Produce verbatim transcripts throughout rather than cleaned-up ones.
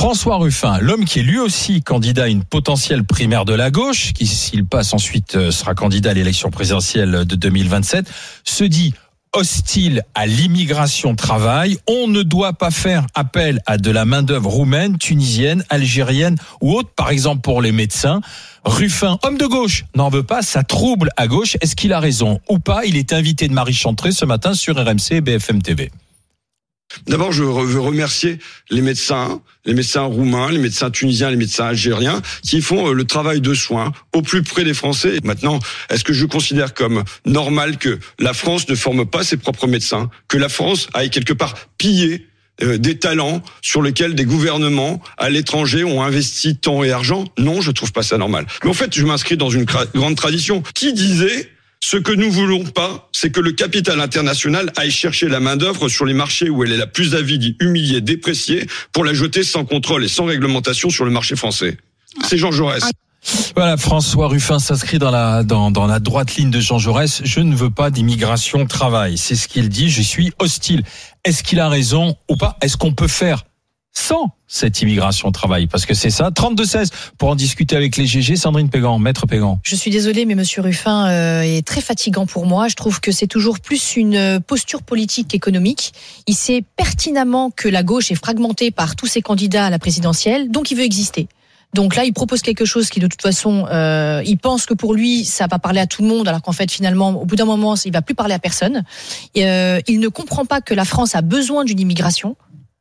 François Ruffin, l'homme qui est lui aussi candidat à une potentielle primaire de la gauche, qui s'il passe ensuite sera candidat à l'élection présidentielle de deux mille vingt-sept, se dit hostile à l'immigration-travail. On ne doit pas faire appel à de la main-d'œuvre roumaine, tunisienne, algérienne ou autre, par exemple pour les médecins. Ruffin, homme de gauche, n'en veut pas, ça trouble à gauche. Est-ce qu'il a raison ou pas? Il est invité de Marie Chantré ce matin sur R M C et B F M T V. D'abord, je veux remercier les médecins, les médecins roumains, les médecins tunisiens, les médecins algériens, qui font le travail de soins au plus près des Français. Maintenant, est-ce que je considère comme normal que la France ne forme pas ses propres médecins, que la France aille quelque part piller euh, des talents sur lesquels des gouvernements à l'étranger ont investi temps et argent? Non, je trouve pas ça normal. Mais en fait, je m'inscris dans une cra- grande tradition. Qui disait: ce que nous voulons pas, c'est que le capital international aille chercher la main-d'œuvre sur les marchés où elle est la plus avide, humiliée, dépréciée, pour la jeter sans contrôle et sans réglementation sur le marché français. C'est Jean Jaurès. Voilà, François Ruffin s'inscrit dans la, dans, dans la droite ligne de Jean Jaurès. Je ne veux pas d'immigration travail. C'est ce qu'il dit. Je suis hostile. Est-ce qu'il a raison ou pas? Est-ce qu'on peut faire sans cette immigration travail? Parce que c'est ça. trente-deux seize pour en discuter avec les G G. Sandrine Pégan, maître Pégan. Je suis désolée, mais Monsieur Ruffin euh, est très fatigant pour moi. Je trouve que c'est toujours plus une posture politique qu'économique. Il sait pertinemment que la gauche est fragmentée par tous ses candidats à la présidentielle, donc il veut exister. Donc là, il propose quelque chose qui, de toute façon, euh, il pense que pour lui, ça va parler à tout le monde, alors qu'en fait, finalement, au bout d'un moment, il va plus parler à personne. Et, euh, il ne comprend pas que la France a besoin d'une immigration.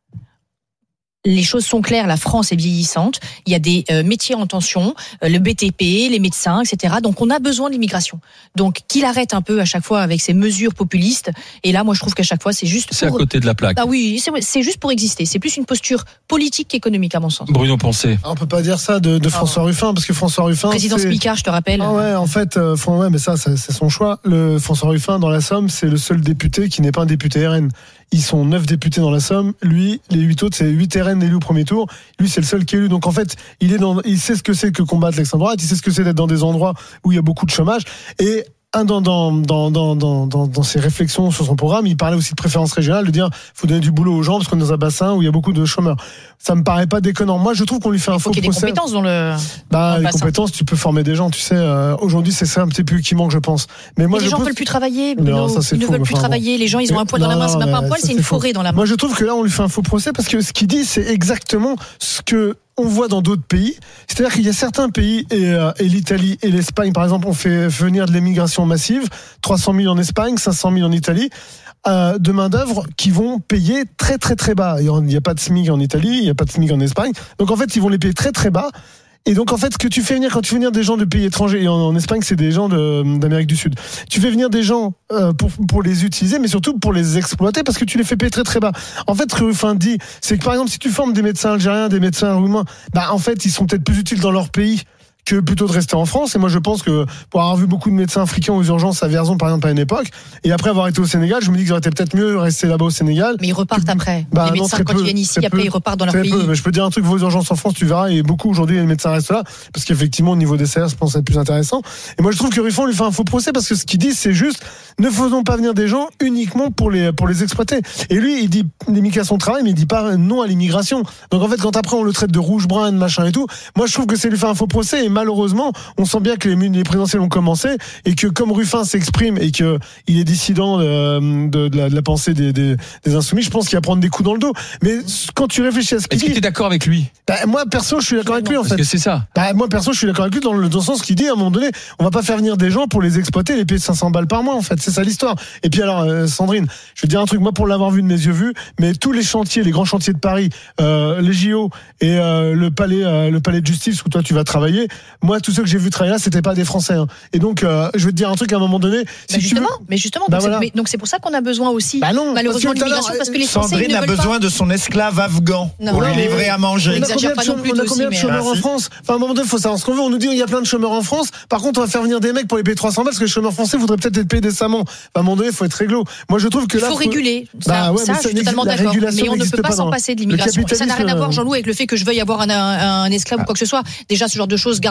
Les choses sont claires, la France est vieillissante, il y a des euh, métiers en tension, euh, le B T P, les médecins, et cetera. Donc on a besoin de l'immigration. Donc qu'il arrête un peu à chaque fois avec ses mesures populistes. Et là, moi je trouve qu'à chaque fois c'est juste C'est pour... à côté de la plaque. Ah oui, c'est, c'est juste pour exister. C'est plus une posture politique qu'économique à mon sens. Bruno Poncet. On peut pas dire ça de, de François Ah. Ruffin, parce que François Ruffin... Président c'est... Spicard, je te rappelle. Ah ouais, en fait, euh, ouais, mais ça, ça, c'est son choix. Le François Ruffin, dans la Somme, c'est le seul député qui n'est pas un député R N. Ils sont neuf députés dans la Somme. Lui, les huit autres, c'est huit R N élus au premier tour. Lui, c'est le seul qui est élu. Donc, en fait, il est dans, il sait ce que c'est que combattre l'extrême droite. Il sait ce que c'est d'être dans des endroits où il y a beaucoup de chômage. Et, un, dans, dans, dans, dans, dans, dans, dans ses réflexions sur son programme, il parlait aussi de préférence régionale, de dire, faut donner du boulot aux gens parce qu'on est dans un bassin où il y a beaucoup de chômeurs. Ça me paraît pas déconnant. Moi, je trouve qu'on lui fait un faux procès. Il faut qu'il y ait des compétences dans le, bah, dans le les bassin. compétences, tu peux former des gens, tu sais, euh, aujourd'hui, c'est ça un petit peu qui manque, je pense. Mais moi, mais je les gens pense... veulent plus travailler, Bruno. Non, ça, c'est ils ne faux, veulent plus enfin, travailler. Les gens, ils ont un poil dans la main. C'est même pas un poil, c'est une faux. forêt dans la main. Moi, je trouve que là, on lui fait un faux procès parce que ce qu'il dit, c'est exactement ce que on voit dans d'autres pays. C'est-à-dire qu'il y a certains pays, et, euh, et l'Italie et l'Espagne, par exemple, ont fait venir de l'immigration massive, trois cent mille en Espagne, cinq cent mille en Italie, euh, de main-d'œuvre qui vont payer très, très, très bas. Il n'y a pas de S M I C en Italie, il n'y a pas de S M I C en Espagne. Donc, en fait, ils vont les payer très, très bas. Et donc, en fait, ce que tu fais venir, quand tu fais venir des gens de pays étrangers, et en, en Espagne, c'est des gens de, d'Amérique du Sud, tu fais venir des gens euh, pour, pour les utiliser, mais surtout pour les exploiter, parce que tu les fais payer très très bas. En fait, ce que Ruffin dit, c'est que par exemple, si tu formes des médecins algériens, des médecins roumains, bah, en fait, ils sont peut-être plus utiles dans leur pays que plutôt de rester en France. Et moi, je pense que pour avoir vu beaucoup de médecins africains aux urgences à Vierzon, par exemple, à une époque, et après avoir été au Sénégal, je me dis qu'ils auraient été peut-être mieux rester là-bas au Sénégal. Mais ils repartent après. Bah, les non, médecins, très quand peu, ils viennent ici, très après, peu, ils repartent dans leur très pays. peu. Mais je peux te dire un truc, vos urgences en France, tu verras, et beaucoup aujourd'hui, les médecins restent là, parce qu'effectivement, au niveau des salaires, je pense que c'est plus intéressant. Et moi, je trouve que Ruffin lui fait un faux procès, parce que ce qu'il dit, c'est juste, ne faisons pas venir des gens uniquement pour les, pour les exploiter. Et lui, il dit l'immigration de travail, mais il dit pas non à l'immigration. Donc, en fait, quand après, on le traite de rouge-brun, de machin et tout, moi, je trouve que c'est lui faire un faux procès, et malheureusement, on sent bien que les les présidentielles ont commencé et que comme Ruffin s'exprime et que il est dissident de, de, de, la, de la pensée des, des, des insoumis, je pense qu'il va prendre des coups dans le dos. Mais quand tu réfléchis à ce qu'il dit, est-ce que tu es d'accord avec lui? Bah, moi perso, je suis d'accord avec lui en Parce fait. que c'est ça. Bah, moi perso, je suis d'accord avec lui dans le, dans le sens qu'il dit à un moment donné, on va pas faire venir des gens pour les exploiter, les payer cinq cents balles par mois en fait. C'est ça l'histoire. Et puis alors, euh, Sandrine, je vais te dire un truc, moi pour l'avoir vu de mes yeux vus, mais tous les chantiers, les grands chantiers de Paris, euh, les J O et euh, le palais, euh, le palais de justice où toi tu vas travailler, moi tous ceux que j'ai vu travailler là, c'était pas des Français. Hein. Et donc, euh, je vais te dire un truc à un moment donné. Si bah justement, tu veux... mais justement, bah donc, voilà. c'est, mais, donc c'est pour ça qu'on a besoin aussi, bah non, malheureusement, parce que l'immigration, parce que les Français Sandrine ils ne a veulent besoin pas. de son esclave afghan Non, pour non, lui mais- livrer à manger. On exagère pas non plus on a aussi, combien de mais- chômeurs Ah, en si. France? Enfin, à un moment donné, il faut savoir ce qu'on veut. On nous dit il y a plein de chômeurs en France. Par contre, on va faire venir des mecs pour les payer trois cents balles parce que les chômeurs français voudraient peut-être être payés décemment. Enfin, à un moment donné, il faut être réglo. Moi, je trouve que Il là, faut réguler. Ça, Bah ouais, ça, mais je ça suis totalement n'existe- la d'accord. régulation Mais on ne n'existe peut pas pas s'en dans- passer de le l'immigration. Ça n'a rien à capitalisme, voir, euh, Jean-Loup, avec le fait que je veuille avoir un, un, un esclave ou quoi que ce soit. Déjà, ce genre de choses, garde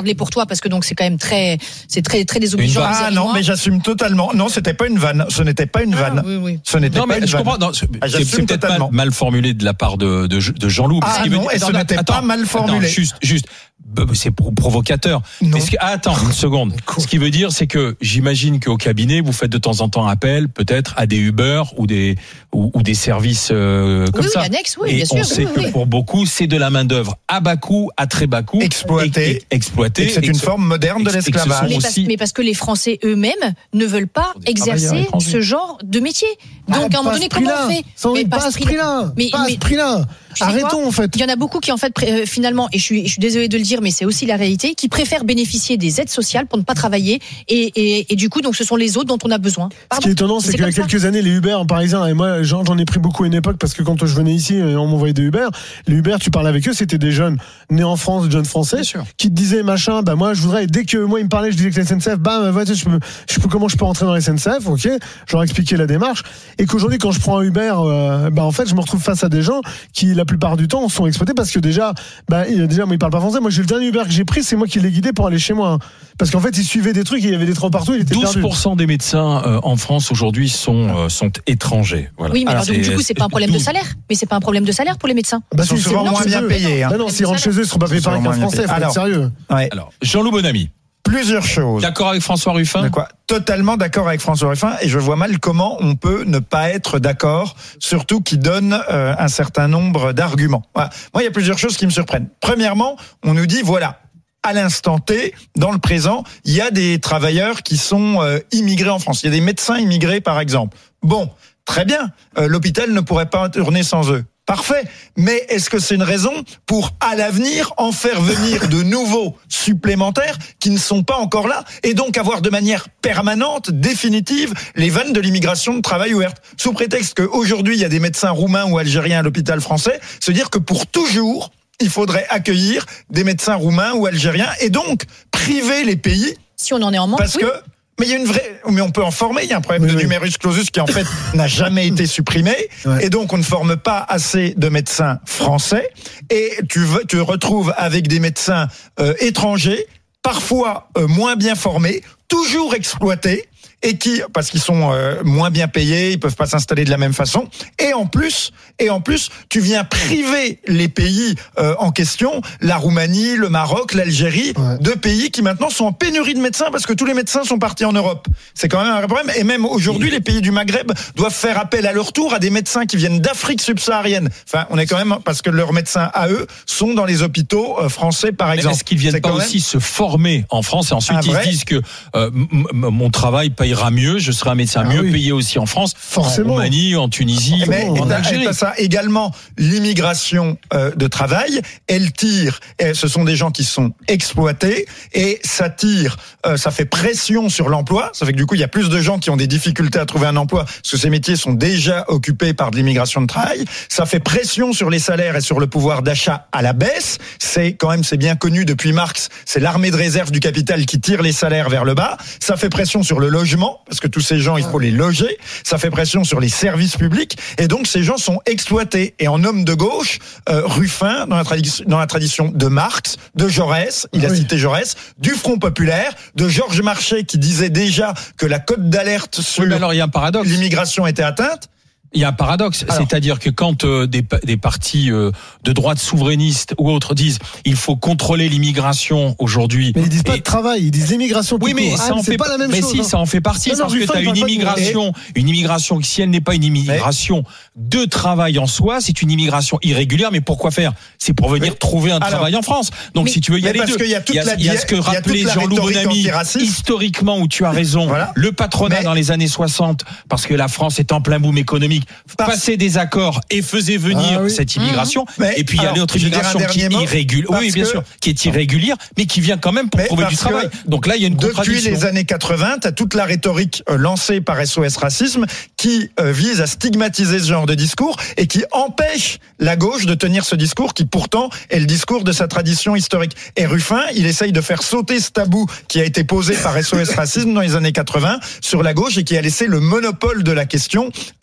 garde-les pour toi parce que donc c'est quand même très, c'est très, très désobligeant. Ah non, mais j'assume totalement. Non, c'était pas une vanne. Ce n'était pas une vanne. Ah, oui, oui. Ce n'était non, pas mais une je vanne. comprends. Non, c'est, Ah, c'est, c'est peut-être mal, mal formulé de la part de, de, de Jean-Loup. Ah non, et ce attends, n'était attends, pas mal formulé. Attends, juste, juste. C'est provocateur. Non. Ce que, ah, attends une seconde. Ce qui veut dire, c'est que j'imagine qu'au cabinet, vous faites de temps en temps appel, peut-être à des Uber ou des ou, ou des services euh, comme oui, ça. Oui, annexe, oui, et bien sûr. on sait oui, que oui. pour beaucoup, c'est de la main d'œuvre à bas coût, à très bas coût, exploité, exploité. C'est une forme moderne de l'esclavage. Mais parce, mais parce que les Français eux-mêmes ne veulent pas exercer ce genre de métier. Donc ah, à un moment donné, comment on fait? Mais pas à ce prix-là. Mais pas à ce prix-là. Arrêtons en fait. Il y en a beaucoup qui en fait euh, finalement, et je suis, je suis désolée de le dire, mais c'est aussi la réalité, qui préfèrent bénéficier des aides sociales pour ne pas travailler, et, et, et du coup, donc ce sont les autres dont on a besoin. Pardon. Ce qui est étonnant, c'est, c'est qu'il y a quelques ça. années, les Uber en parisien, et moi j'en, j'en ai pris beaucoup à une époque parce que quand je venais ici, on m'envoyait des Uber. Les Uber, tu parlais avec eux, c'était des jeunes nés en France, des jeunes français, qui te disaient machin, bah moi je voudrais, dès que moi ils me parlaient, je disais que la S N C F, bah ouais, je peux, je peux, comment je peux rentrer dans la S N C F, ok, je leur expliquais la démarche, et qu'aujourd'hui quand je prends un Uber, euh, bah en fait je me retrouve face à des gens qui la plupart du temps sont exploités parce que déjà, bah déjà moi ils parlent pas français. Moi j'ai le dernier Uber que j'ai pris, c'est moi qui l'ai guidé pour aller chez moi, parce qu'en fait ils suivaient des trucs, et il y avait des trous partout, il était douze pour cent perdu. Des médecins euh, en France aujourd'hui sont euh, sont étrangers. Voilà. Oui, mais alors, alors donc, du coup c'est pas un problème douze de salaire, mais c'est pas un problème de salaire pour les médecins. Bah, ils sont souvent moins bien payés. Hein. Bah non, s'ils rentrent chez eux, ils seront pas payés par un français. Faut être sérieux. Ouais. Alors Jean-Loup Bonamy. Plusieurs choses. D'accord avec François Ruffin ? Quoi ? Totalement d'accord avec François Ruffin, et je vois mal comment on peut ne pas être d'accord, surtout qu'il donne euh, un certain nombre d'arguments. Voilà. Moi, il y a plusieurs choses qui me surprennent. Premièrement, on nous dit, voilà, à l'instant T, dans le présent, il y a des travailleurs qui sont euh, immigrés en France. Il y a des médecins immigrés, par exemple. Bon, très bien, euh, l'hôpital ne pourrait pas tourner sans eux. Parfait, mais est-ce que c'est une raison pour, à l'avenir, en faire venir de nouveaux supplémentaires qui ne sont pas encore là, et donc avoir de manière permanente, définitive, les vannes de l'immigration de travail ouvertes, sous prétexte qu'aujourd'hui il y a des médecins roumains ou algériens à l'hôpital français, se dire que pour toujours il faudrait accueillir des médecins roumains ou algériens, et donc priver les pays, si on en est en manque, parce oui. que mais il y a une vraie, mais on peut en former. Il y a un problème oui, de numerus clausus qui en fait n'a jamais été supprimé, ouais. Et donc on ne forme pas assez de médecins français. Et tu veux, tu retrouves avec des médecins euh, étrangers, parfois euh, moins bien formés, toujours exploités, et qui, parce qu'ils sont euh, moins bien payés, ils peuvent pas s'installer de la même façon. Et en plus, et en plus, tu viens priver les pays euh, en question, la Roumanie, le Maroc, l'Algérie, ouais. Deux pays qui maintenant sont en pénurie de médecins parce que tous les médecins sont partis en Europe. C'est quand même un problème. Et même aujourd'hui, les pays du Maghreb doivent faire appel à leur tour à des médecins qui viennent d'Afrique subsaharienne. Enfin, on est quand même, parce que leurs médecins à eux sont dans les hôpitaux euh, français, par exemple. Mais est-ce qu'ils viennent c'est pas aussi se former en France, et ensuite ils se disent que euh, m- m- mon travail payera mieux, je serai un médecin ah mieux oui. payé aussi en France, forcément. En Roumanie, en Tunisie, mais en Algérie. Et ça également, l'immigration euh, de travail, elle tire, et ce sont des gens qui sont exploités, et ça tire, euh, ça fait pression sur l'emploi, ça fait que du coup il y a plus de gens qui ont des difficultés à trouver un emploi, parce que ces métiers sont déjà occupés par de l'immigration de travail, ça fait pression sur les salaires et sur le pouvoir d'achat à la baisse, c'est quand même, c'est bien connu depuis Marx, c'est l'armée de réserve du capital qui tire les salaires vers le bas, ça fait pression sur le logement, parce que tous ces gens, il faut les loger, ça fait pression sur les services publics, et donc ces gens sont exploités. Et en homme de gauche, euh, Ruffin, dans la, tradition, dans la tradition de Marx, de Jaurès, il a oui. cité Jaurès, du Front populaire, de Georges Marchais qui disait déjà que la cote d'alerte sur oui, alors, il y a un paradoxe. L'immigration était atteinte. Il y a un paradoxe, alors, c'est-à-dire que quand euh, des, des partis euh, de droite souverainistes ou autres disent il faut contrôler l'immigration aujourd'hui. Mais ils disent et... pas de travail, ils disent l'immigration. Oui, mais ça ah, en c'est fait pas la même mais chose. Mais si, hein. ça en fait partie, non, parce non, que tu as une immigration, et... une immigration qui, si elle n'est pas une immigration mais... de travail en soi, c'est une immigration irrégulière. Mais pourquoi faire ? C'est pour venir mais... trouver un alors, travail en France. Donc, mais... si tu veux, il y a les deux. Il y a, il y a, il y a ce que rappelait Jean-Loup Bonamy historiquement, où tu as raison. Voilà. Le patronat dans les années soixante, parce que la France est en plein boom économique, passer des accords et faisait venir ah oui. cette immigration. Mmh. Mais, et puis il y a l'autre immigration qui est irrégulière, oui bien sûr, qui est irrégulière, mais qui vient quand même pour trouver du travail. Donc là il y a une contradiction. Depuis les années quatre-vingts, t'as toute la rhétorique euh, lancée par S O S Racisme qui euh, vise à stigmatiser ce genre de discours et qui empêche la gauche de tenir ce discours qui pourtant est le discours de sa tradition historique. Et Ruffin, il essaye de faire sauter ce tabou qui a été posé par S O S Racisme dans les années quatre-vingts sur la gauche et qui a laissé le monopole de la question à euh,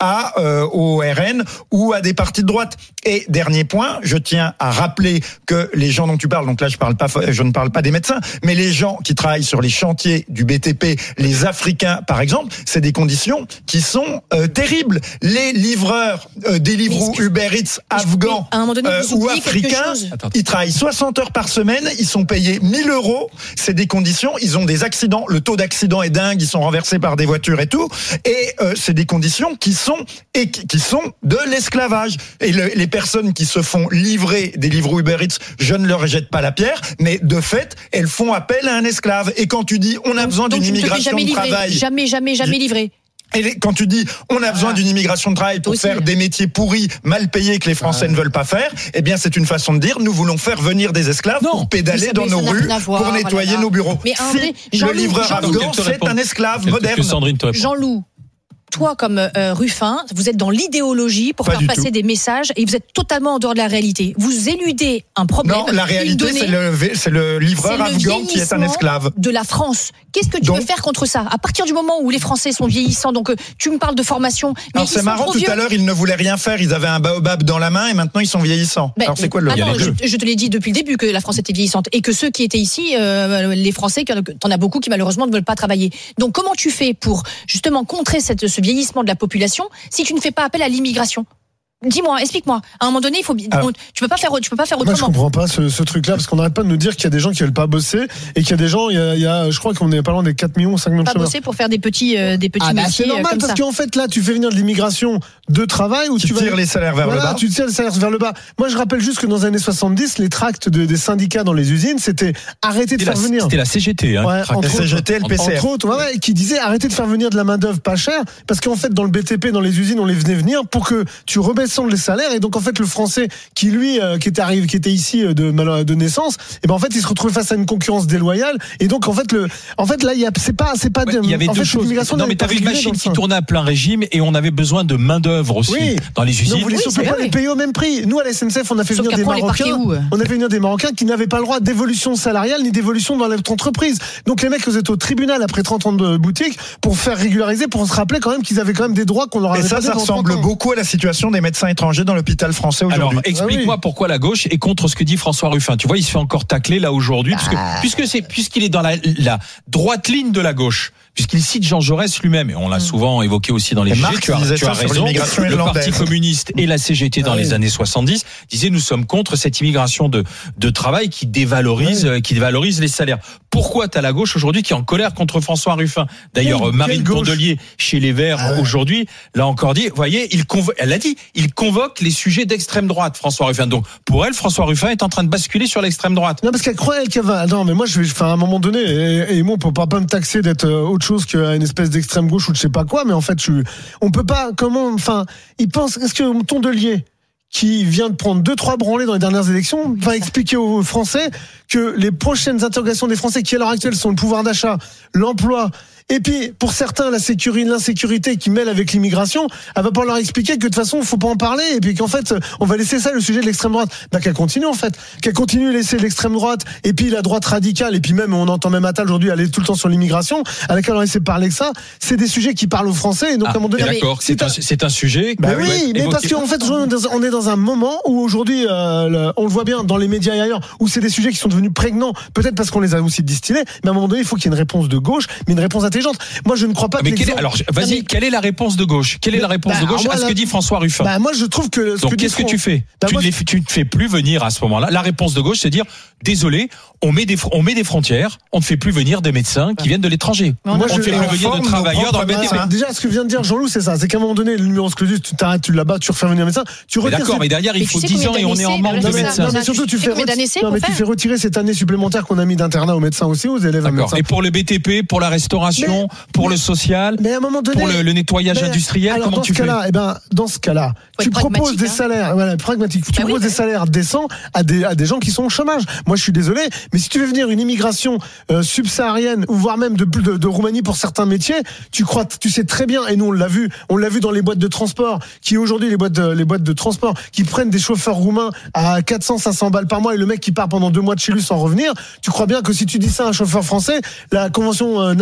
euh, au R N ou à des partis de droite. Et dernier point, je tiens à rappeler que les gens dont tu parles, donc là je parle pas, je ne parle pas des médecins, mais les gens qui travaillent sur les chantiers du B T P, les Africains par exemple, c'est des conditions qui sont euh, terribles. Les livreurs euh, Deliveroo, Uber Eats, afghans à un moment donné, euh, vous ou oubliez quelque africains, chose. ils travaillent soixante heures par semaine, ils sont payés mille euros. C'est des conditions, ils ont des accidents, le taux d'accident est dingue, ils sont renversés par des voitures et tout, et euh, c'est des conditions qui sont et qui, qui sont de l'esclavage. Et le, les personnes qui se font livrer des livres Uber Eats, je ne leur jette pas la pierre, mais de fait, elles font appel à un esclave. Et quand tu dis on a besoin d'une immigration de travail, jamais, jamais, jamais livré. Et quand tu dis on a besoin ah. d'une immigration de travail pour aussi. faire des métiers pourris, mal payés que les Français ah. ne veulent pas faire, eh bien c'est une façon de dire nous voulons faire venir des esclaves non. pour pédaler dans nos rues, voir, pour nettoyer voilà. nos bureaux. Mais André, si le livreur afghan c'est un esclave moderne. Jean-Loup. Toi, comme euh, Ruffin, vous êtes dans l'idéologie pour pas faire passer tout. des messages et vous êtes totalement en dehors de la réalité. Vous éludez un problème. Non, la réalité, c'est le, c'est le livreur c'est afghan le qui est un esclave. De la France. Qu'est-ce que tu donc, veux faire contre ça? À partir du moment où les Français sont vieillissants, donc tu me parles de formation. Mais alors c'est marrant, tout vieux. à l'heure, ils ne voulaient rien faire. Ils avaient un baobab dans la main et maintenant ils sont vieillissants. Ben, alors c'est quoi le alors, je, je te l'ai dit depuis le début que la France était vieillissante et que ceux qui étaient ici, euh, les Français, t'en as beaucoup qui malheureusement ne veulent pas travailler. Donc comment tu fais pour justement contrer cette, ce vieillissement de la population si tu ne fais pas appel à l'immigration? Dis-moi, explique-moi. À un moment donné, il faut. Alors, tu peux pas faire. Tu peux pas faire autrement. Moi, je comprends pas ce, ce truc-là parce qu'on n'arrête pas de nous dire qu'il y a des gens qui veulent pas bosser et qu'il y a des gens. Il y a, il y a je crois qu'on est pas loin des quatre millions, cinq millions de chômeurs. Pas bosser pour faire des petits, euh, des petits ah bah, métiers. C'est normal comme parce ça. qu'en fait là, tu fais venir de l'immigration de travail où tu, tu tires vas, les salaires vers voilà, le bas. Tu tires les salaires vers le bas. Moi, je rappelle juste que dans les années soixante-dix, les tracts de, des syndicats dans les usines, c'était arrêter de faire la, venir. C'était la C G T, hein. Ouais, la C G T, le P C R. Entre autres, ouais, qui disait arrêter de faire venir de la main d'œuvre pas chère parce qu'en fait dans le B T P, dans les usines, on les faisait venir pour que tu rebaisses les salaires et donc en fait le français qui lui euh, qui était arrivé qui était ici de de naissance et ben en fait il se retrouvait face à une concurrence déloyale et donc en fait le en fait là il y a c'est pas c'est pas ouais, il y avait en deux fait, choses non mais t'avais une machine qui tournait à plein régime et on avait besoin de main d'œuvre aussi oui. dans les usines. Non, vous voulez surtout oui, pas les payer au même prix. Nous à la S N C F on a fait Sauf venir des Marocains on a fait venir des Marocains qui n'avaient pas le droit d'évolution salariale ni d'évolution dans notre entreprise. Donc les mecs vous êtes au tribunal après trente ans de boutique pour faire régulariser pour se rappeler quand même qu'ils avaient quand même des droits qu'on leur avait pas. Et ça ça ressemble beaucoup à la situation des médecins étrangers dans l'hôpital français aujourd'hui. Alors explique-moi pourquoi la gauche est contre ce que dit François Ruffin. Tu vois, il se fait encore tacler là aujourd'hui, puisque, puisque c'est, puisqu'il est dans la, la droite ligne de la gauche, puisqu'il cite Jean Jaurès lui-même, et on l'a souvent évoqué aussi dans les G G, tu as, tu as raison, le Parti communiste et la C G T dans ah oui. les années soixante-dix disaient nous sommes contre cette immigration de, de travail qui dévalorise, oui. qui dévalorise les salaires. Pourquoi t'as la gauche aujourd'hui qui est en colère contre François Ruffin? D'ailleurs, oui, Marine Pondelier, chez les Verts, ah ouais. aujourd'hui, l'a encore dit, vous voyez, il convo- elle l'a dit, il convoque les sujets d'extrême droite, François Ruffin. Donc, pour elle, François Ruffin est en train de basculer sur l'extrême droite. Non, parce qu'elle croit, elle, qu'elle va. Non, mais moi, je vais, enfin, à un moment donné, et, et moi, on peut pas, pas me taxer d'être autre chose qu'une espèce d'extrême gauche ou de je sais pas quoi, mais en fait, je, on peut pas, comment, enfin, il pense, est-ce que Tondelier, qui vient de prendre deux, trois branlées dans les dernières élections, va expliquer aux Français que les prochaines interrogations des Français, qui à l'heure actuelle sont le pouvoir d'achat, l'emploi, et puis, pour certains, la sécurité, l'insécurité qui mêle avec l'immigration, elle va pas leur expliquer que de toute façon, il faut pas en parler, et puis qu'en fait, on va laisser ça, le sujet de l'extrême droite. Bah, qu'elle continue, en fait. Qu'elle continue de laisser l'extrême droite, et puis la droite radicale, et puis même, on entend même Attal aujourd'hui aller tout le temps sur l'immigration, à laquelle on laisse parler que ça. C'est des sujets qui parlent aux Français, et donc, ah, à un moment donné. D'accord, c'est, c'est, un, c'est un sujet. Bah oui, oui mais parce qu'en fait, on est dans un moment où aujourd'hui, euh, on le voit bien dans les médias et ailleurs, où c'est des sujets qui sont devenus prégnants, peut-être parce qu'on les a aussi distillés, mais à un moment donné, il faut qu'il y ait une réponse de gauche, mais une réponse intelligente. Moi, je ne crois pas ah, mais quelle est, alors, vas-y, mais, quelle est la réponse de gauche? Quelle est la réponse bah, de gauche à ce que dit François Ruffin? Bah, moi, je trouve que. Ce Donc, que qu'est-ce que tu fais? bah, tu, moi, ne les, tu ne fais plus venir à ce moment-là. La réponse de gauche, c'est dire, désolé, on met des, on met des frontières, on ne fait plus venir des médecins qui viennent de l'étranger. Moi, on je ne fait plus venir de travailleurs dans le B T P. Déjà, ce que vient de dire Jean-Loup, c'est ça. C'est qu'à un moment donné, le numéro clausus, tu t'arrêtes, tu là-bas, tu refais venir un médecin. Tu retires. D'accord, mais derrière, il faut dix ans et on est en manque de médecins. Non, mais surtout, tu fais retirer cette année supplémentaire qu'on a mis d'internat aux médecins aussi, aux élèves. D'accord. Et pour le B T P, pour la restauration, pour le social, pour le nettoyage industriel, comment tu fais? Eh ben, dans ce cas-là, tu proposes des salaires, voilà, pragmatique. Tu proposes des salaires décents à des à des gens qui sont au chômage. Moi, je suis désolé, mais si tu veux venir une immigration euh, subsaharienne ou voire même de, de de Roumanie pour certains métiers, tu crois, tu sais très bien, et nous on l'a vu, on l'a vu dans les boîtes de transport, qui aujourd'hui les boîtes de, les boîtes de transport qui prennent des chauffeurs roumains à quatre cents, cinq cents balles par mois et le mec qui part pendant deux mois de chez lui sans revenir. Tu crois bien que si tu dis ça à un chauffeur français, la convention nationale française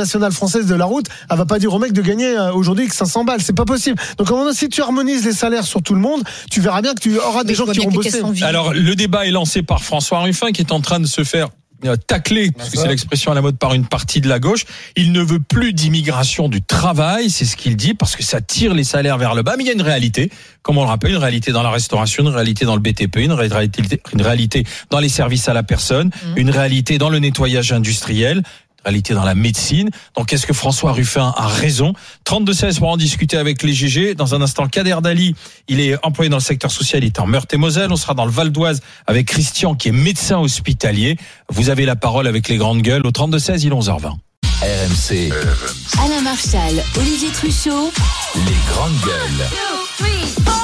française de la route, elle va pas dire au mec de gagner aujourd'hui que cinq cents balles. C'est pas possible. Donc, à un moment, si tu harmonises les salaires sur tout le monde, tu verras bien que tu auras des gens qui vont bosser. Alors, le débat est lancé par François Ruffin qui est en train de se faire taclé, parce que c'est l'expression à la mode, par une partie de la gauche. Il ne veut plus d'immigration du travail, c'est ce qu'il dit, parce que ça tire les salaires vers le bas. Mais il y a une réalité, comme on le rappelle, une réalité dans la restauration, une réalité dans le B T P, une réalité, une réalité dans les services à la personne, mmh. une réalité dans le nettoyage industriel, réalité dans la médecine. Donc, est-ce que François Ruffin a raison? trente-deux seize pour en discuter avec les G G. Dans un instant, Kader Dali, il est employé dans le secteur social, il est en Meurthe-et-Moselle. On sera dans le Val d'Oise avec Christian, qui est médecin hospitalier. Vous avez la parole avec les grandes gueules. Au trente-deux seize, il est onze heures vingt. R M C. Alain Marchal, Olivier Truchot. Les grandes gueules. two, three, four.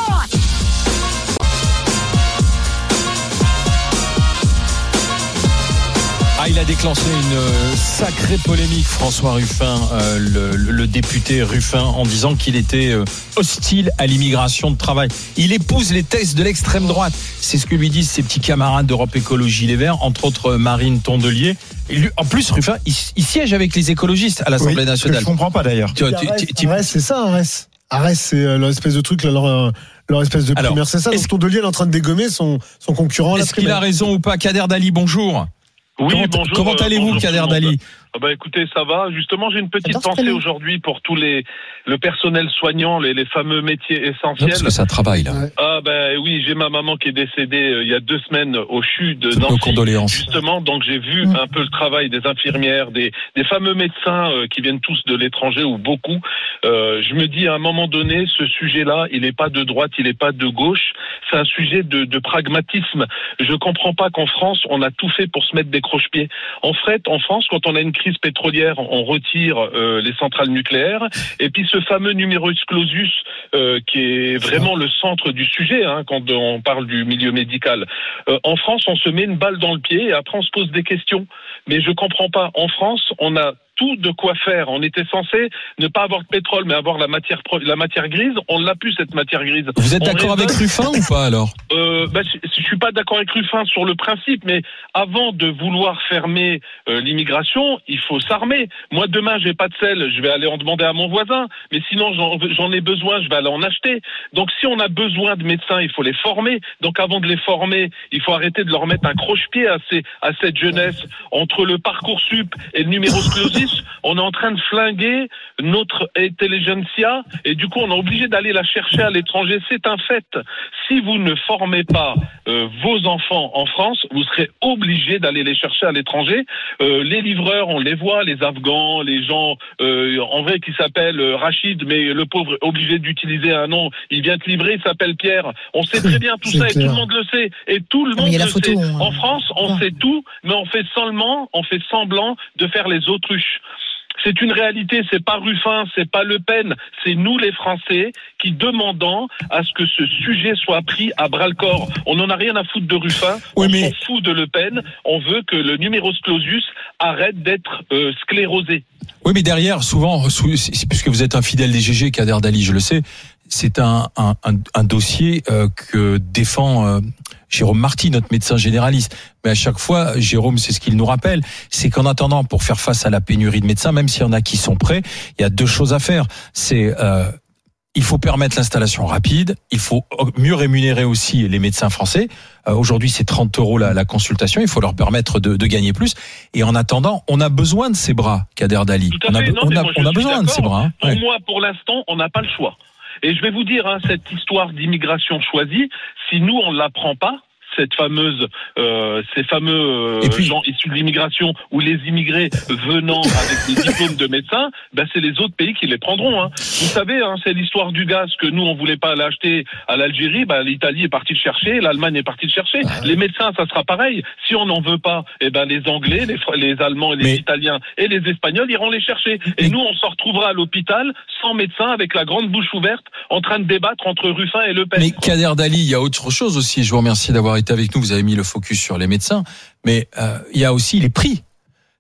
Ah, il a déclenché une sacrée polémique, François Ruffin, euh, le, le député Ruffin, en disant qu'il était euh, hostile à l'immigration de travail. Il épouse les thèses de l'extrême droite. C'est ce que lui disent ses petits camarades d'Europe Écologie Les Verts, entre autres Marine Tondelier. Et lui, en plus, Ruffin, il, il siège avec les écologistes à l'Assemblée oui, nationale. Je comprends pas d'ailleurs. Tu, tu, tu, tu... Arès, c'est ça, Arès. Arès, c'est leur espèce de truc, là, leur, leur espèce de primaire, Alors, c'est ça. Donc Tondelier est en train de dégommer son, son concurrent. Est-ce qu'il a raison ou pas? Kader Dali, bonjour. Oui, comment, bonjour. Comment allez-vous, bonjour, Kader Dali? Ah bah écoutez, ça va. Justement, j'ai une petite pensée aujourd'hui pour tous les le personnel soignant, les, les fameux métiers essentiels. Parce que ça travaille là. Ouais. Ah ben bah, oui, j'ai ma maman qui est décédée euh, il y a deux semaines au C H U de Toutes Nancy. nos condoléances. Justement, donc j'ai vu mmh. un peu le travail des infirmières, des des fameux médecins euh, qui viennent tous de l'étranger ou beaucoup. Euh, je me dis à un moment donné, ce sujet-là, il n'est pas de droite, il n'est pas de gauche. C'est un sujet de, de pragmatisme. Je comprends pas qu'en France, on a tout fait pour se mettre des croche-pieds. En fait, en France, quand on a une crise pétrolière, on retire euh, les centrales nucléaires. Et puis ce fameux numerus clausus, euh, qui est vraiment le centre du sujet, hein, quand on parle du milieu médical. Euh, en France, on se met une balle dans le pied et après on se pose des questions. Mais je comprends pas. En France, on a tout de quoi faire. On était censé ne pas avoir de pétrole, mais avoir la matière la matière grise. On l'a plus, cette matière grise. Vous êtes on d'accord raisonne... avec Ruffin ou pas alors? euh, bah, je, je suis pas d'accord avec Ruffin sur le principe, mais avant de vouloir fermer euh, l'immigration, il faut s'armer. Moi, demain, j'ai pas de sel, je vais aller en demander à mon voisin. Mais sinon, j'en, j'en ai besoin, je vais aller en acheter. Donc, si on a besoin de médecins, il faut les former. Donc, avant de les former, il faut arrêter de leur mettre un croche-pied à, ces, à cette jeunesse. Entre le Parcoursup et le numerus clausus, on est en train de flinguer notre intelligentsia et du coup on est obligé d'aller la chercher à l'étranger. C'est un fait. Si vous ne formez pas euh, vos enfants en France, vous serez obligé d'aller les chercher à l'étranger. Euh, les livreurs, on les voit, les Afghans, les gens euh, en vrai qui s'appellent euh, Rachid, mais le pauvre est obligé d'utiliser un nom. Il vient te livrer, il s'appelle Pierre. On sait très bien tout ça clair. Et tout le monde le sait. Et tout le monde le photo, sait. Hein. En France, on ouais. sait tout, mais on fait seulement, on fait semblant de faire les autruches. C'est une réalité, c'est pas Ruffin, c'est pas Le Pen, c'est nous les Français qui demandons à ce que ce sujet soit pris à bras-le-corps. On n'en a rien à foutre de Ruffin, oui, on mais... s'en fout de Le Pen, on veut que le numerus clausus arrête d'être euh, sclérosé. Oui, mais derrière, souvent, puisque vous êtes un fidèle des G G, Kader Dali, je le sais, c'est un, un, un, un dossier euh, que défend euh, Jérôme Marty, notre médecin généraliste. Mais à chaque fois, Jérôme, c'est ce qu'il nous rappelle, c'est qu'en attendant, pour faire face à la pénurie de médecins, même s'il y en a qui sont prêts, il y a deux choses à faire. C'est euh, il faut permettre l'installation rapide, il faut mieux rémunérer aussi les médecins français. Euh, aujourd'hui, c'est trente euros la, la consultation, il faut leur permettre de, de gagner plus. Et en attendant, on a besoin de ces bras, Kader Dali. Tout à on a, fait. Non, on a, moi, on a besoin de ces bras. Hein. Pour ouais. moi, pour l'instant, on n'a pas le choix. Et je vais vous dire, hein, cette histoire d'immigration choisie, si nous, on ne la prend pas, cette fameuse, euh, ces fameux euh, puis, gens issus de l'immigration ou les immigrés venant avec des diplômes de médecins, ben c'est les autres pays qui les prendront. Hein. Vous savez, hein, c'est l'histoire du gaz que nous on voulait pas l'acheter à l'Algérie, ben l'Italie est partie le chercher, l'Allemagne est partie le chercher. Ah ouais. Les médecins, ça sera pareil. Si on n'en veut pas, eh ben les Anglais, les, les Allemands et les Mais... Italiens et les Espagnols iront les chercher. Et nous, on se retrouvera à l'hôpital sans médecin, avec la grande bouche ouverte, en train de débattre entre Ruffin et Le Pen. Mais Kader Dali, il y a autre chose aussi. Je vous remercie d'avoir été avec nous. Vous avez mis le focus sur les médecins, mais euh, il y a aussi les prix.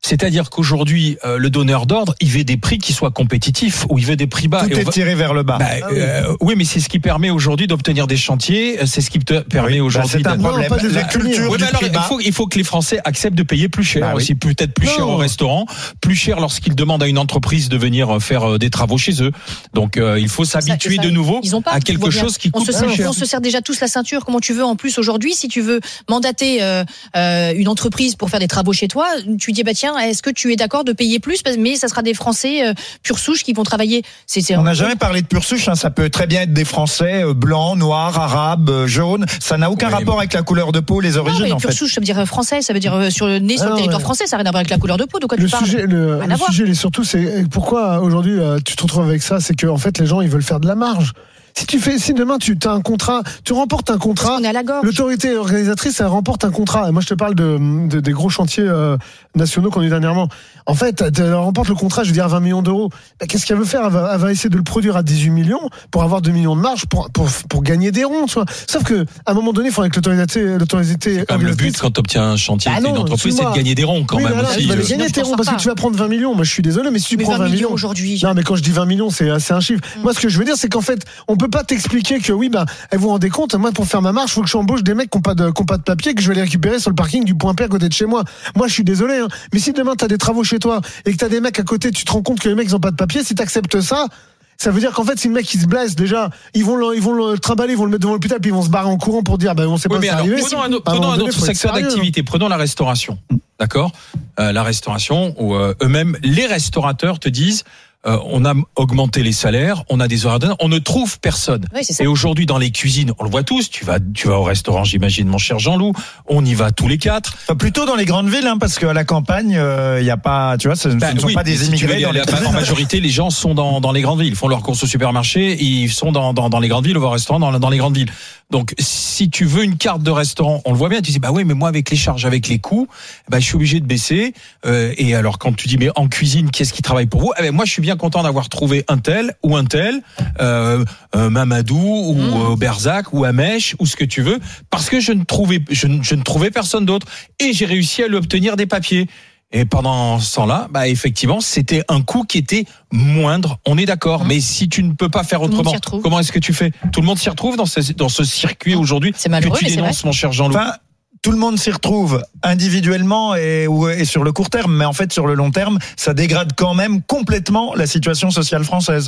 C'est-à-dire qu'aujourd'hui, euh, le donneur d'ordre, il veut des prix qui soient compétitifs ou il veut des prix bas. Tout Et est va... tiré vers le bas. Bah, ah oui. Euh, oui, mais c'est ce qui permet aujourd'hui d'obtenir des chantiers. C'est ce qui te permet oui, aujourd'hui. Bah c'est un problème. Non, pas la culture oui, du alors, prix il bas. faut, il faut que les Français acceptent de payer plus cher bah aussi, oui. peut-être plus Non. cher au restaurant, plus cher lorsqu'ils demandent à une entreprise de venir faire des travaux chez eux. Donc, euh, il faut s'habituer Ça, ça, de nouveau ils ont pas, à quelque chose qui on coûte se, plus cher. on se serre déjà tous la ceinture. Comment tu veux en plus aujourd'hui, si tu veux mandater euh, euh, une entreprise pour faire des travaux chez toi, tu dis bah tiens, est-ce que tu es d'accord de payer plus, mais ça sera des Français euh, pure souche qui vont travailler. C'est, c'est On n'a jamais parlé de pure souche, hein. Ça peut très bien être des Français euh, blancs, noirs, arabes, euh, jaunes. Ça n'a aucun Oui, rapport mais... avec la couleur de peau, les origines non, mais en pure fait. souche, ça veut dire français, ça veut dire euh, sur le nez, sur Ah le non, territoire ouais. français, ça n'a rien à voir avec la couleur de peau. De quoi Le tu parles? sujet, le, Rien le à voir. sujet, il est surtout, c'est pourquoi aujourd'hui euh, tu te retrouves avec ça, c'est que en fait les gens ils veulent faire de la marge. Si tu fais, si demain tu as un contrat, tu remportes un contrat, on est à la gorge. l'autorité organisatrice elle remporte un contrat. Et moi je te parle de, de des gros chantiers euh, nationaux qu'on a eu dernièrement. En fait, elle remporte le contrat, je veux dire vingt millions d'euros. Ben, qu'est-ce qu'elle veut faire? Elle va, elle va essayer de le produire à dix-huit millions pour avoir deux millions de marge pour pour pour gagner des ronds, tu vois. Sauf que à un moment donné, il faut avec l'autorité, l'autorité. C'est quand même le but quand tu obtiens un chantier Ah avec une non, entreprise, c'est de excuse-moi. gagner des ronds quand oui, même voilà, aussi. tu vas euh. les gagner Sinon, tes je ronds t'en parce sors que tu vas prendre vingt millions. Moi, je suis désolé, mais si tu Mais prends vingt vingt millions millions aujourd'hui. Non, mais quand je dis vingt millions, c'est c'est un chiffre. Mm. Moi, ce que je veux dire, c'est qu'en fait, on peut pas t'expliquer que oui, bah, vous vous rendez compte, moi, pour faire ma marche, faut que j'embauche des mecs qui ont pas de, qui ont pas de papier, que je vais les récupérer sur le parking du Point P à côté de chez moi. Moi, je suis désolé, hein. Mais si demain t'as des travaux chez toi et que t'as des mecs à côté, tu te rends compte que les mecs ils ont pas de papier, si t'acceptes ça, ça veut dire qu'en fait, si le mec il se blesse déjà, ils vont le, ils vont le trimballer, ils vont le mettre devant l'hôpital, puis ils vont se barrer en courant pour dire, bah, on sait Oui, pas mais si c'est alors, arrivé. prenons un autre, À un prenons moment un donné, autre faut être secteur sérieux, d'activité, prenons la restauration. D'accord euh, La restauration, où euh, eux-mêmes, les restaurateurs te disent euh, on a augmenté les salaires, on a des horaires d'heure, on ne trouve personne. Oui, c'est ça. Et aujourd'hui, dans les cuisines, on le voit tous, tu vas, tu vas au restaurant, j'imagine, mon cher Jean-Loup, on y va tous les quatre. Enfin, plutôt dans les grandes villes, hein, parce qu'à la campagne, il euh, y a pas, tu vois, ce, Bah, ce ne sont oui, pas des si tu immigrés veux, dans les la- grandes en villes. majorité, les gens sont dans, dans les grandes villes, ils font leurs courses au supermarché, ils sont dans, dans, dans les grandes villes, au restaurant, dans, dans les grandes villes. Donc, si tu veux une carte de restaurant, on le voit bien, tu dis, bah oui, mais moi, avec les charges, avec les coûts, bah, je suis obligé de baisser. Euh, et alors, quand tu dis, mais en cuisine, qu'est-ce qui travaille pour vous? Eh ben, moi, je suis bien content d'avoir trouvé un tel ou un tel, euh, euh, Mamadou ou Mmh. euh, Berzac ou Amèche ou ce que tu veux, parce que je ne trouvais, je, ne- je ne trouvais personne d'autre. Et j'ai réussi à lui obtenir des papiers. Et pendant ce temps-là, bah effectivement, c'était un coût qui était moindre. On est d'accord. Mmh. Mais si tu ne peux pas faire Tout le monde autrement, s'y retrouve. comment est-ce que tu fais? Tout le monde s'y retrouve dans ce, dans ce circuit aujourd'hui C'est que malheureux, tu mais c'est dénonces, mon cher Jean-Loup. Enfin, tout le monde s'y retrouve individuellement et, ou- et sur le court terme, mais en fait sur le long terme, ça dégrade quand même complètement la situation sociale française.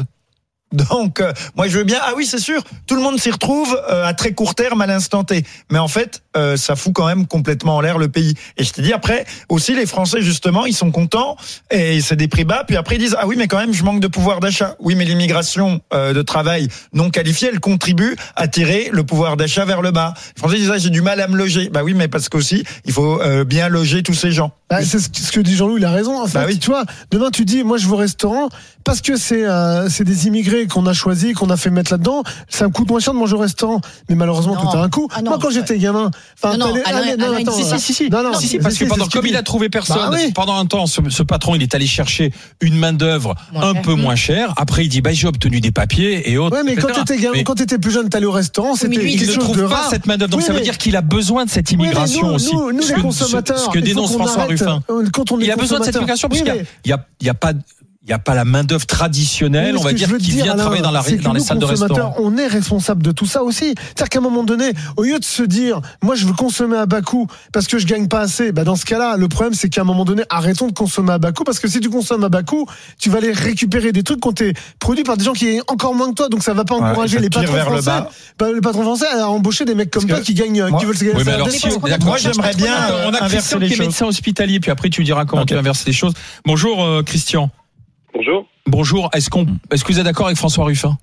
Donc, euh, moi je veux bien. Ah oui, c'est sûr, tout le monde s'y retrouve euh, à très court terme, à l'instant T. Mais en fait, euh, ça fout quand même complètement en l'air le pays. Et je te dis après, aussi les Français justement, ils sont contents et c'est des prix bas. Puis après ils disent ah oui, mais quand même, je manque de pouvoir d'achat. Oui, mais l'immigration euh, de travail non qualifiée, elle contribue à tirer le pouvoir d'achat vers le bas. Les Français disent ah, j'ai du mal à me loger. Bah oui, mais parce qu'aussi il faut euh, bien loger tous ces gens. Bah, c'est ce que ce que dit Jean-Loup, il a raison. En fait, Bah oui. tu vois, demain tu dis, moi je vais au restaurant parce que c'est euh, c'est des immigrés qu'on a choisi, qu'on a fait mettre là-dedans. Ça me coûte moins cher de manger au restaurant, mais malheureusement Non. tout a un coût. Ah non. moi quand j'étais gamin, enfin, Non, non, t'allais- Alain- allez, non, Alain, attends, si, si, euh, si, si. non, non, Non, si, si, parce que pendant, c'est ce comme qu'il il a dit. trouvé personne, Bah oui. pendant un temps, ce, ce patron, il est allé chercher une main d'œuvre Moins un cher. peu moins chère. Après, il dit, bah, j'ai obtenu des papiers et autres. Ouais, mais et quand cetera. t'étais gamin, Mais quand t'étais plus jeune, t'allais au restaurant, mais c'était lui, il quelque ne chose trouve de pas rare. cette main d'œuvre. Donc Oui, ça veut mais- dire qu'il a besoin de cette Oui, mais immigration nous, aussi. Nous, nous Ce les que- consommateurs, ce que il faut dénonce qu'on François arrête, Ruffin. euh, Quand on est Il a besoin de cette consommateur. immigration parce Oui, qu'il y a- mais- il y a, il y a pas, il y a pas la main d'œuvre traditionnelle, Oui, on ce va que dire, je veux qui dire, vient Alain, travailler dans la, c'est que dans les nous, salles de consommateurs, restaurant. on est responsable de tout ça aussi. C'est-à-dire qu'à un moment donné, au lieu de se dire, moi je veux consommer à bas coût parce que je gagne pas assez, bah dans ce cas-là, le problème c'est qu'à un moment donné, arrêtons de consommer à bas coût parce que si tu consommes à bas coût, tu vas aller récupérer des trucs qui ont été produits par des gens qui gagnent encore moins que toi, donc ça va pas Ouais, encourager ça les tire patrons vers le français, bas. bah, les patrons français à embaucher des mecs comme Parce toi que qui gagnent, moi- qui veulent se gagner Oui, mais un alors, salaire si, décent. d'accord. Moi, j'aimerais bien Attends, euh, on a inverser Christian les qui est choses. médecin hospitalier, puis après tu diras comment Ok. tu inverses les choses. Bonjour euh, Christian. Bonjour. Bonjour. Est-ce qu'on, est-ce que vous êtes d'accord avec François Ruffin?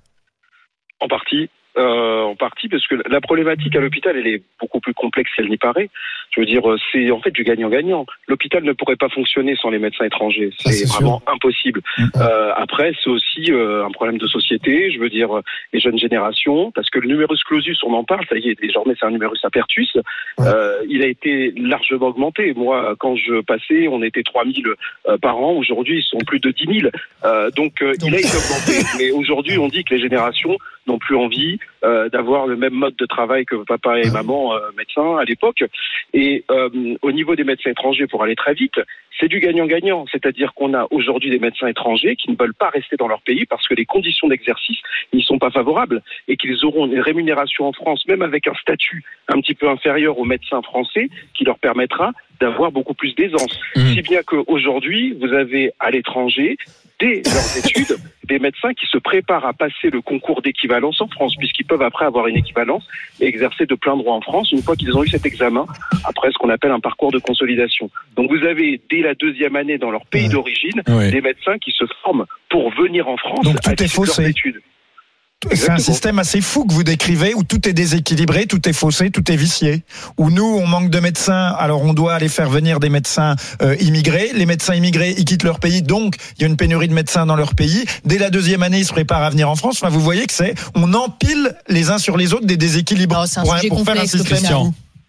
En partie. Euh, en partie parce que la problématique à l'hôpital elle est beaucoup plus complexe qu'elle n'y paraît. Je veux dire, c'est en fait du gagnant-gagnant. L'hôpital ne pourrait pas fonctionner sans les médecins étrangers. Ça, C'est, c'est vraiment impossible. Mmh. Euh, après, c'est aussi euh, un problème de société. Je veux dire, les jeunes générations, parce que le numerus clausus, on en parle, ça y est, désormais c'est un numerus apertus. Ouais. Euh, il a été largement augmenté. Moi, quand je passais, on était trois mille euh, par an. Aujourd'hui, ils sont plus de dix mille. Euh, donc, euh, Donc... il a été augmenté. Mais aujourd'hui, on dit que les générations n'ont plus envie euh, d'avoir le même mode de travail que papa et maman euh, médecins à l'époque. Et euh, au niveau des médecins étrangers, pour aller très vite, c'est du gagnant-gagnant. C'est-à-dire qu'on a aujourd'hui des médecins étrangers qui ne veulent pas rester dans leur pays parce que les conditions d'exercice n'y sont pas favorables et qu'ils auront une rémunération en France, même avec un statut un petit peu inférieur aux médecins français, qui leur permettra d'avoir beaucoup plus d'aisance. Mmh. Si bien qu'aujourd'hui, vous avez à l'étranger, dès leurs études, des médecins qui se préparent à passer le concours d'équivalence en France, puisqu'ils peuvent après avoir une équivalence et exercer de plein droit en France une fois qu'ils ont eu cet examen, après ce qu'on appelle un parcours de consolidation. Donc vous avez, dès la deuxième année dans leur pays ouais. d'origine, ouais. des médecins qui se forment pour venir en France. Donc tout est faussé. Études. C'est un système assez fou que vous décrivez, où tout est déséquilibré, tout est faussé, tout est vicié. Où nous, on manque de médecins, alors on doit aller faire venir des médecins euh, immigrés. Les médecins immigrés, ils quittent leur pays, donc il y a une pénurie de médecins dans leur pays. Dès la deuxième année, ils se préparent à venir en France. Enfin, vous voyez que c'est, on empile les uns sur les autres des déséquilibres oh, c'est un pour, sujet pour complexe, faire un système. Christian.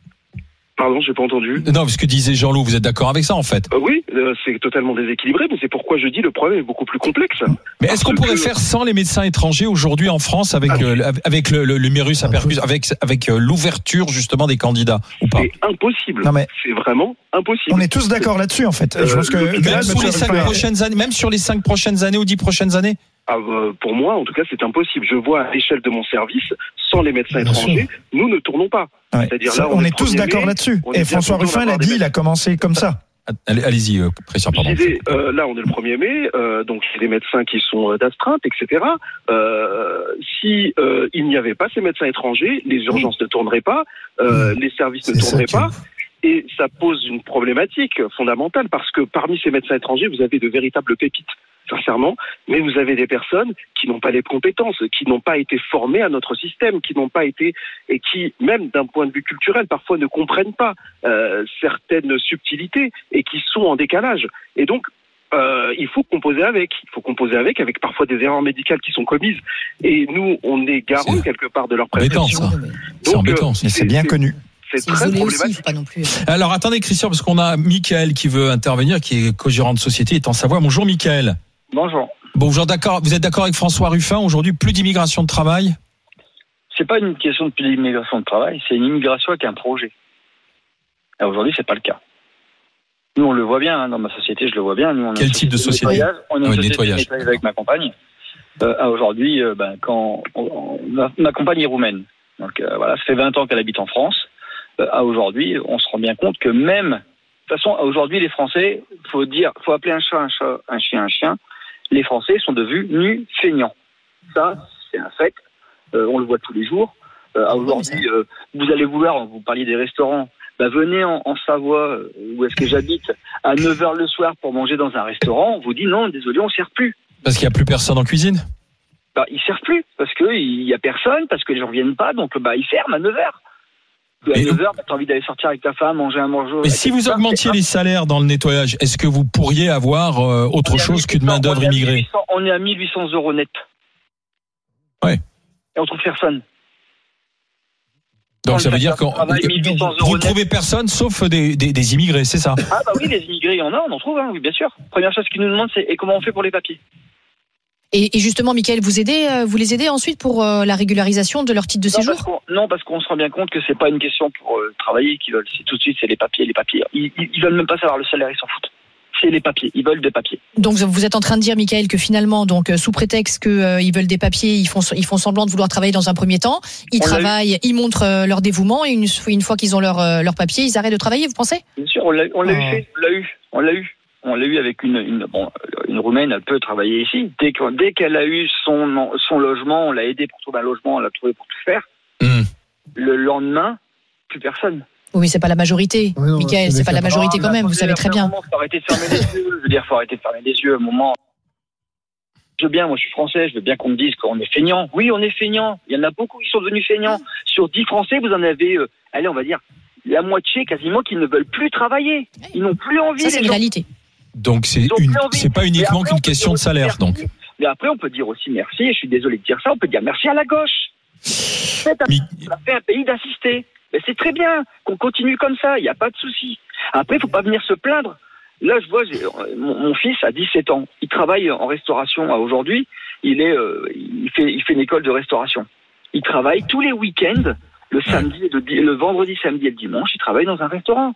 Pardon, j'ai pas entendu. Non, parce que disait Jean-Loup, vous êtes d'accord avec ça en fait? euh, Oui, euh, c'est totalement déséquilibré, mais c'est pourquoi je dis le problème est beaucoup plus complexe. Mais est-ce qu'on pourrait que... faire sans les médecins étrangers aujourd'hui en France avec ah, euh, avec le, le numérus apertus, avec avec euh, l'ouverture justement des candidats ou pas? C'est impossible. Non, mais c'est vraiment impossible. On est tous d'accord là-dessus en fait. Euh, je pense que même sur les cinq prochaines années, même sur les cinq prochaines années ou dix prochaines années. Ah, euh, pour moi, en tout cas, c'est impossible. Je vois à l'échelle de mon service, sans les médecins Bien étrangers, sûr. nous ne tournons pas. Ouais. C'est-à-dire là, on, on est, est tous d'accord mai, là-dessus. Et François Ruffin l'a dit, il a commencé comme ça. Allez-y, euh, Christian, pardon. Disais, euh, là, on est le premier mai, euh, donc il y a des médecins qui sont d'astreinte, et cetera. Euh, si euh, il n'y avait pas ces médecins étrangers, les urgences ne tourneraient pas, euh, mmh. les services ne tourneraient pas. Et ça pose une problématique fondamentale parce que parmi ces médecins étrangers, vous avez de véritables pépites, sincèrement, mais vous avez des personnes qui n'ont pas les compétences, qui n'ont pas été formées à notre système, qui n'ont pas été, et qui, même d'un point de vue culturel, parfois ne comprennent pas euh, certaines subtilités et qui sont en décalage. Et donc, Euh, il faut composer avec. Il faut composer avec, avec parfois des erreurs médicales qui sont commises. Et nous, on est garant quelque part de leur prestation. Ça. Donc, c'est embêtant, euh, c'est, c'est bien c'est, connu. C'est, c'est très problématique. Aussi, pas non plus. Alors attendez Christian, parce qu'on a Mickaël qui veut intervenir, qui est co-gérant de société, est en Savoie. Bonjour Mickaël. Bonjour. Bonjour, d'accord. Vous êtes d'accord avec François Ruffin, aujourd'hui plus d'immigration de travail? C'est pas une question de plus d'immigration de travail, c'est une immigration avec un projet. Et aujourd'hui, c'est pas le cas. Nous, on le voit bien, hein, dans ma société, je le vois bien. Nous, on Quel type de société? Nettoyage. On est oui, une société nettoyage. de nettoyage avec ma compagne. Euh, aujourd'hui, euh, ben, quand on, on, ma, ma compagne est roumaine. Donc euh, voilà, ça fait vingt ans qu'elle habite en France. Euh, à aujourd'hui, on se rend bien compte que même, de toute façon, aujourd'hui, les Français, faut dire, faut appeler un chat un chat, un chien un chien. Les Français sont devenus feignants. Ça, c'est un fait. Euh, on le voit tous les jours. Euh, aujourd'hui, euh, vous allez vouloir, vous parliez des restaurants. Bah, venez en, en Savoie, où est-ce que j'habite, à neuf heures le soir pour manger dans un restaurant, on vous dit non, désolé, on ne sert plus. Parce qu'il n'y a plus personne en cuisine? Bah, ils ne servent plus, parce qu'il n'y a personne, parce que les gens ne viennent pas, donc bah, ils ferment à neuf heures. À neuf heures, bah, tu as envie d'aller sortir avec ta femme, manger un morceau. Mais si vous augmentiez les salaires dans le nettoyage, est-ce que vous pourriez avoir euh, autre chose qu'une main-d'œuvre immigrée? On est à mille huit cents euros net. Ouais. Et on trouve personne. Donc ça veut dire que vous ne trouvez personne sauf des, des, des immigrés, c'est ça? Ah bah oui, des immigrés, il y en a, on en trouve, hein, oui, bien sûr. Première chose qu'ils nous demandent, c'est et comment on fait pour les papiers? Et, et justement, Mickaël, vous aidez, vous les aidez ensuite pour euh, la régularisation de leur titre de non, séjour? parce Non, parce qu'on se rend bien compte que c'est pas une question pour euh, travailler qu'ils veulent. C'est tout de suite, c'est les papiers, les papiers. Ils, ils, ils veulent même pas savoir le salaire, ils s'en foutent. C'est les papiers, ils veulent des papiers. Donc vous êtes en train de dire, Mickaël, que finalement, donc sous prétexte qu'ils euh, veulent des papiers, ils font ils font semblant de vouloir travailler dans un premier temps. Ils on travaillent, ils montrent euh, leur dévouement et une, une fois qu'ils ont leur euh, leur papier, ils arrêtent de travailler. Vous pensez? Bien sûr, on l'a, on l'a oh. eu fait, on l'a eu, on l'a eu, on l'a eu avec une une bon une Roumaine, elle peut travailler ici. Dès que, dès qu'elle a eu son son logement, on l'a aidé pour trouver un logement, on l'a trouvé pour tout faire. Mm. Le lendemain, plus personne. Oui, c'est pas la majorité, oui, non, Mickaël, c'est, c'est pas la majorité quand même, vous savez très bien. Il faut arrêter de fermer les yeux, je veux dire, faut arrêter de fermer les yeux à un moment. Je veux bien, moi je suis français, je veux bien qu'on me dise qu'on est feignant. Oui, on est feignant, il y en a beaucoup qui sont devenus feignants. Sur dix Français, vous en avez, euh, allez, on va dire, la moitié quasiment qui ne veulent plus travailler. Ils n'ont plus envie. Ça, c'est une réalité. Donc c'est, une, c'est pas uniquement après, qu'une question de salaire, donc. Mais après, on peut dire aussi merci, et je suis désolé de dire ça, on peut dire merci à la gauche. C'est un, Mi... On a fait un pays d'assister. Mais c'est très bien qu'on continue comme ça, il n'y a pas de souci. Après, il ne faut pas venir se plaindre. Là, je vois, j'ai, mon, mon fils a dix-sept ans. Il travaille en restauration aujourd'hui. il est, euh, il fait, il fait une école de restauration. Il travaille tous les week-ends, le samedi, et le, le vendredi, samedi et le dimanche, il travaille dans un restaurant.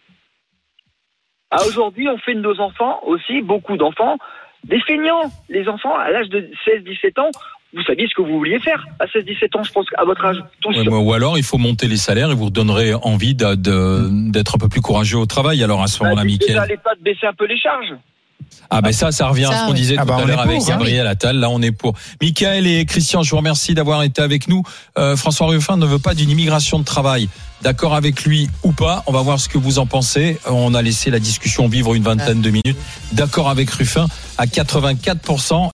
Ah, aujourd'hui, on fait de nos enfants aussi, beaucoup d'enfants, des feignants. Les enfants, à l'âge de seize dix-sept ans, vous saviez ce que vous vouliez faire à seize dix-sept ans, je pense, à votre âge. Tous. Ouais, ou alors, il faut monter les salaires et vous donnerez envie de, de, d'être un peu plus courageux au travail. Alors, à ce moment-là, bah, Mickaël. Vous n'allez pas de baisser un peu les charges. Ah ben ça, ça revient ça, à ce qu'on oui. disait ah tout bah à l'heure avec pour, Gabriel Attal. Là, on est pour. Mickaël et Christian, je vous remercie d'avoir été avec nous. Euh, François Ruffin ne veut pas d'une immigration de travail. D'accord avec lui ou pas? On va voir ce que vous en pensez. On a laissé la discussion vivre une vingtaine de minutes. D'accord avec Ruffin à quatre-vingt-quatre pour cent.